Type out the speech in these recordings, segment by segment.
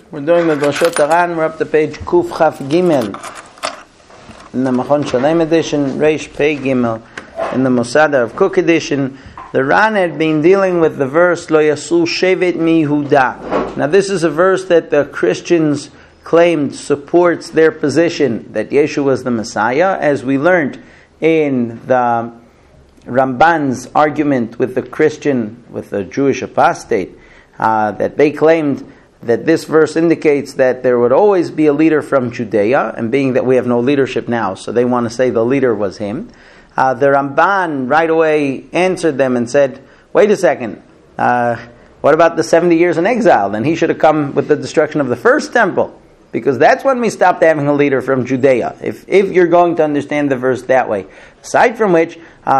We're doing the Drashot Aran. We're up to page Kuf Chaf Gimel in the Machon Shalem edition, Reish Pei Gimel in the Mosada of Cook edition. The Ran had been dealing with the verse Lo Yasu Shevet Mi Yehuda. Now this is a verse that the Christians claimed supports their position that Yeshua was the Messiah, as we learned in the Ramban's argument with the Jewish apostate, that they claimed that this verse indicates that there would always be a leader from Judea, and being that we have no leadership now, so they want to say the leader was him. The Ramban right away answered them and said, wait a second, what about the 70 years in exile? Then he should have come with the destruction of the first temple, because that's when we stopped having a leader from Judea, if you're going to understand the verse that way. Aside from which,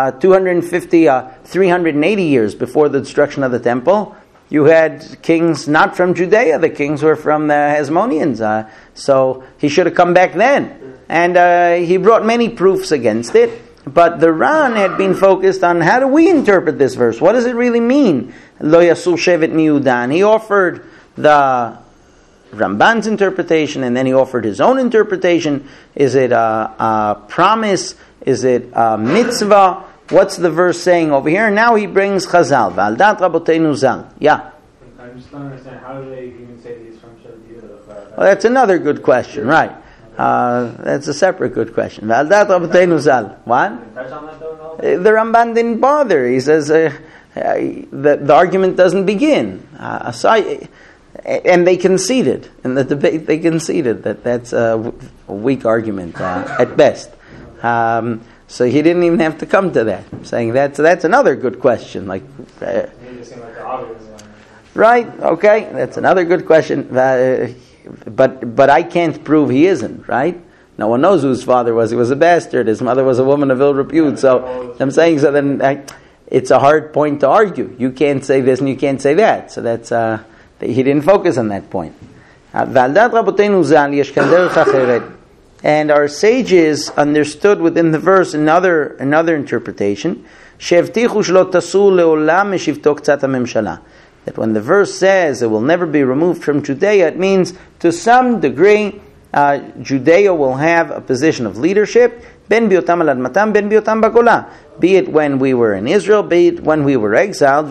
380 years before the destruction of the temple, you had kings not from Judea. The kings were from the Hasmoneans. So he should have come back then. And he brought many proofs against it. But the Ran had been focused on how do we interpret this verse? What does it really mean? Lo Yasul Shevet Mi Yehuda. And he offered the Ramban's interpretation, and then he offered his own interpretation. Is it a promise? Is it a mitzvah? What's the verse saying over here? Now he brings Chazal. V'aldat Raboteinu Zal. Yeah. I just don't understand. How do they even say these from Shevet Yehuda? Well, that's another good question, right? That's a separate good question. V'aldat Raboteinu Zal. What? The Ramban didn't bother. He says the argument doesn't begin. And they conceded in the debate. They conceded that that's a weak argument at best. So he didn't even have to come to that, saying that's another good question. Right? Okay, that's another good question. But I can't prove he isn't. Right? No one knows who his father was. He was a bastard. His mother was a woman of ill repute. So I'm saying, so then it's a hard point to argue. You can't say this and you can't say that. So that's he didn't focus on that point. And our sages understood within the verse another interpretation, that when the verse says it will never be removed from Judea, it means to some degree Judea will have a position of leadership, ben biotam al admatam, ben biotam bagola, be it when we were in Israel, be it when we were exiled,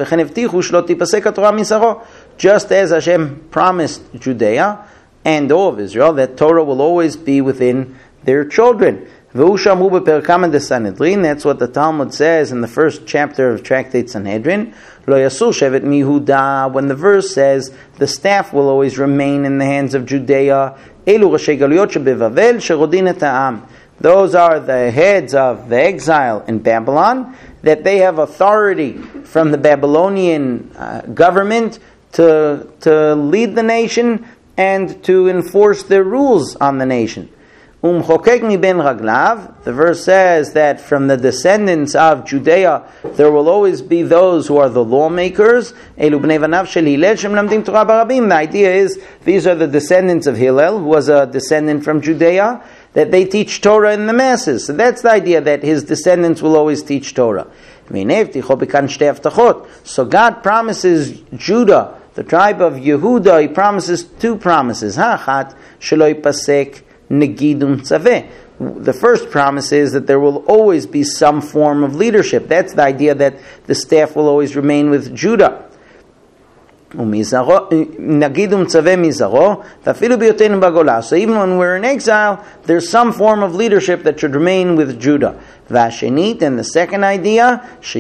just as Hashem promised Judea and all of Israel that Torah will always be within their children. That's what the Talmud says in the first chapter of Tractate Sanhedrin. Lo Yasul Shevet Mi Yehuda, when the verse says the staff will always remain in the hands of Judea. Those are the heads of the exile in Babylon, that they have authority from the Babylonian government to lead the nation and to enforce their rules on the nation. The verse says that from the descendants of Judea there will always be those who are the lawmakers. The idea is these are the descendants of Hillel, who was a descendant from Judea, that they teach Torah in the masses. So that's the idea, that his descendants will always teach Torah. So God promises Judah, the tribe of Yehuda, he promises two promises. The first promise is that there will always be some form of leadership. That's the idea, that the staff will always remain with Judah. So even when we're in exile, there's some form of leadership that should remain with Judah. And the second idea,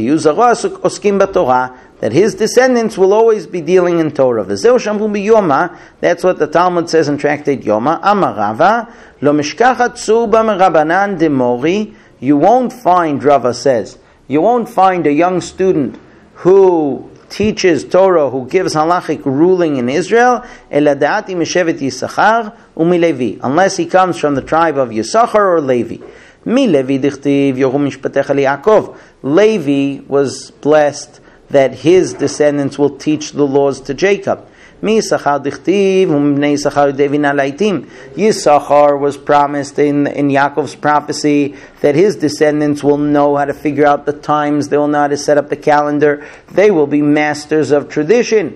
that his descendants will always be dealing in Torah. That's what the Talmud says in Tractate Yoma. Amarava, lo mishkachat tzuba merabanan demori. You won't find, Rava says, you won't find a young student who teaches Torah, who gives halachic ruling in Israel, eladati mishevet Yisachar umilevi, unless he comes from the tribe of Yisachar or Levi. Mi Levi dichtiv yohu mishpatecha liYaakov. Levi was blessed that his descendants will teach the laws to Jacob. Yisachar was promised in Yaakov's prophecy that his descendants will know how to figure out the times, they will know how to set up the calendar, they will be masters of tradition.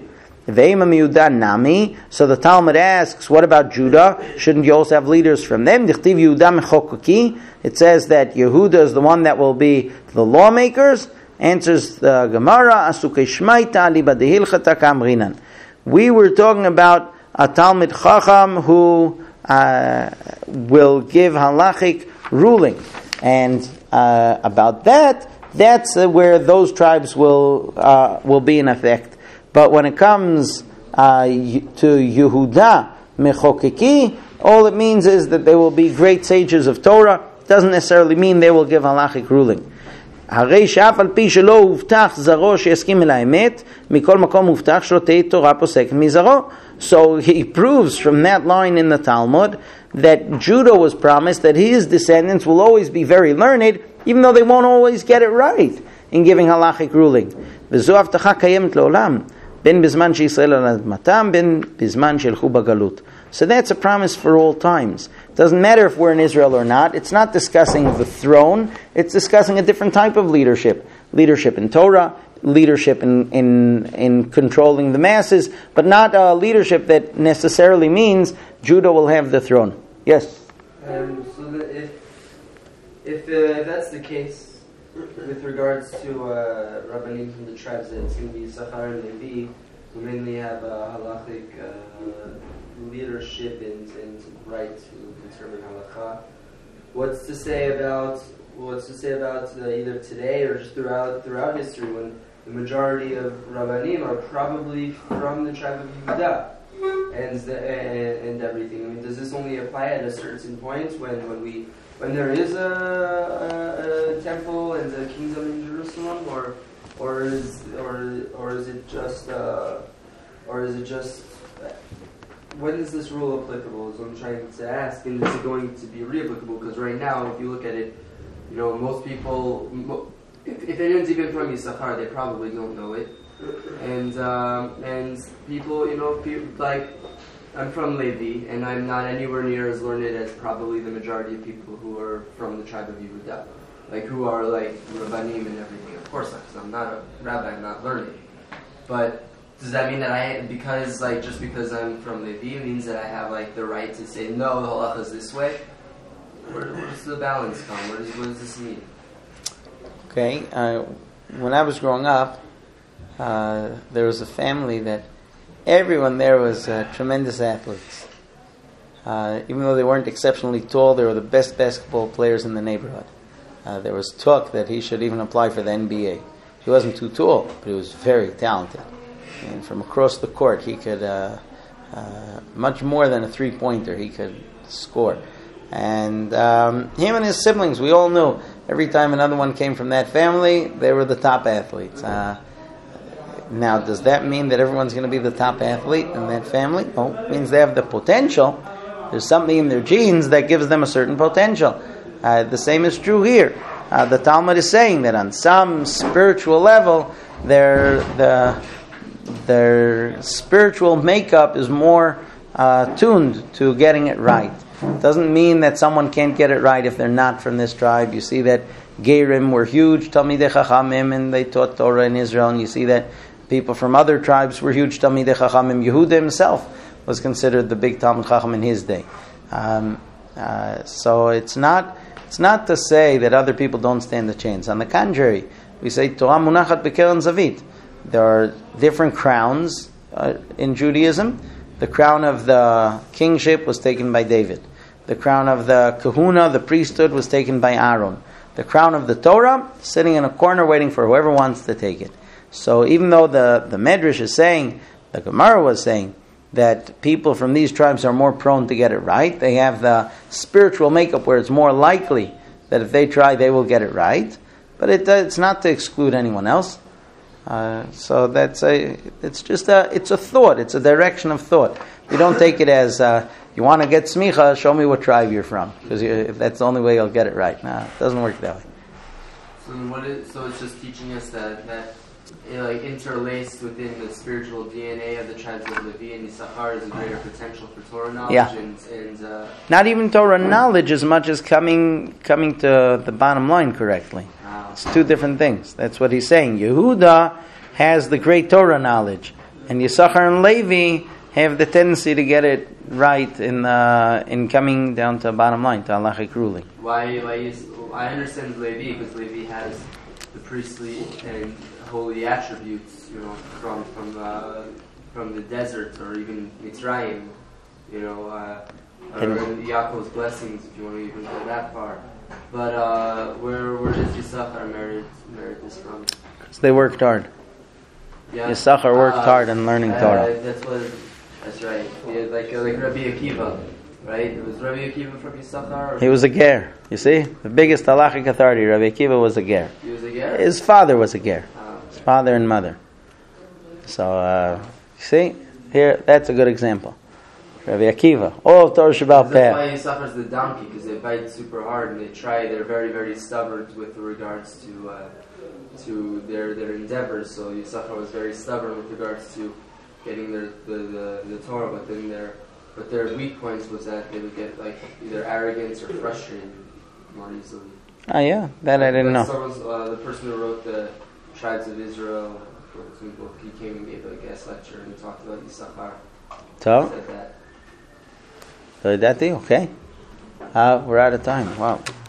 Ve'ema miyuda nami. So the Talmud asks, what about Judah? Shouldn't you also have leaders from them? Dichtiv Yehuda mechokaki. It says that Yehuda is the one that will be the lawmakers. Answers the Gemara, Asukei Shmaita liba dehilchata kamrinan. We were talking about a Talmid Chacham who will give halachic ruling, and about that's where those tribes will be in effect. But when it comes to Yehuda Mechokeki, all it means is that they will be great sages of Torah. It doesn't necessarily mean they will give halachic ruling. הרי שאף על פי שלא הובטח זרעו שיסכים אל האמת, מכל מקום הובטח שלא תהיה תורה פוסקת מזרעו. So he proves from that line in the Talmud that Judah was promised that his descendants will always be very learned, even though they won't always get it right in giving halachic ruling. וזו הבטחה קיימת לעולם, בין בזמן שישראל על אדמתם, בין בזמן שילכו בגלות. So that's a promise for all times. It doesn't matter if we're in Israel or not. It's not discussing the throne. It's discussing a different type of leadership. Leadership in Torah, leadership in controlling the masses, but not a leadership that necessarily means Judah will have the throne. Yes? So if that's the case, with regards to Rabbanim from the tribes that seem to be Sachar and Levi, who mainly have halachic leadership and right to determine halakha, what's to say about either today or just throughout history when the majority of Rabbanim are probably from the tribe of Yehuda and everything? I mean, does this only apply at a certain point when there is a temple and a kingdom in Jerusalem, or is it just when is this rule applicable? Is what I'm trying to ask, and is it going to be re-applicable? Because right now, if you look at it, most people, if anyone's even from Yisachar, they probably don't know it, and people, like, I'm from Levi, and I'm not anywhere near as learned as probably the majority of people who are from the tribe of Yehuda, like who are like Rabbanim and everything. Of course not, because I'm not a rabbi, I'm not learned. But does that mean that just because I'm from Levi, it means that I have like the right to say no, the halacha is this way? Where does the balance come? What does this mean? Okay, when I was growing up, there was a family that everyone there was tremendous athletes. Even though they weren't exceptionally tall, they were the best basketball players in the neighborhood. There was talk that he should even apply for the NBA. He wasn't too tall, but he was very talented. And from across the court, he could, much more than a three-pointer, he could score. And him and his siblings, we all knew, every time another one came from that family, they were the top athletes. Now, does that mean that everyone's going to be the top athlete in that family? No, it means they have the potential. There's something in their genes that gives them a certain potential. The same is true here. The Talmud is saying that on some spiritual level, their spiritual makeup is more tuned to getting it right. It doesn't mean that someone can't get it right if they're not from this tribe. You see that Gerim were huge Talmidei Chachamim and they taught Torah in Israel, and you see that people from other tribes were huge Talmidei Chachamim. Yehuda himself was considered the big Talmid Chacham in his day. So it's not to say that other people don't stand a chance. On the contrary, we say Torah munachat b'keren zavit. There are different crowns in Judaism. The crown of the kingship was taken by David. The crown of the kahuna, the priesthood, was taken by Aaron. The crown of the Torah, sitting in a corner waiting for whoever wants to take it. So even though the Medrash is saying, the Gemara was saying, that people from these tribes are more prone to get it right, they have the spiritual makeup where it's more likely that if they try, they will get it right. But it's not to exclude anyone else. So it's a thought. It's a direction of thought. You don't take it as you want to get smicha. Show me what tribe you're from, because if that's the only way you'll get it right. No, it doesn't work that way. So it's just teaching us that like interlaced within the spiritual DNA of the tribes of Levi and Yisachar is a greater potential for Torah knowledge. Yeah. And not even Torah knowledge as much as coming to the bottom line correctly. It's two different things. That's what he's saying. Yehuda has the great Torah knowledge, And Yisachar and Levi have the tendency to get it right in coming down to a bottom line, to halachic ruling. I understand Levi because Levi has the priestly and holy attributes, from the desert or even Mitzrayim, or Yaakov's blessings, if you want to even go that far. But where does Yisachar merit this from? Because they worked hard. Yeah. Yisachar worked hard in learning Torah. That's right. Yeah, like Rabbi Akiva, right? It was Rabbi Akiva from Yisachar? He was a ger. You see? The biggest halachic authority, Rabbi Akiva, was a ger. He was a ger? His father was a ger. His father and mother. So, you see? Here, that's a good example. Rabbi Akiva. All Torah Shabbat That's why he suffers the donkey, because they bite super hard and they're very, very stubborn with regards to their endeavors. So Yisachar was very stubborn with regards to getting the Torah, but their weak points was that they would get either arrogance or frustrated more easily. Oh yeah, that I didn't know. The person who wrote the Tribes of Israel book, he came and gave a guest lecture and he talked about Yisachar. So? Said that. So that thing, okay. We're out of time. Wow.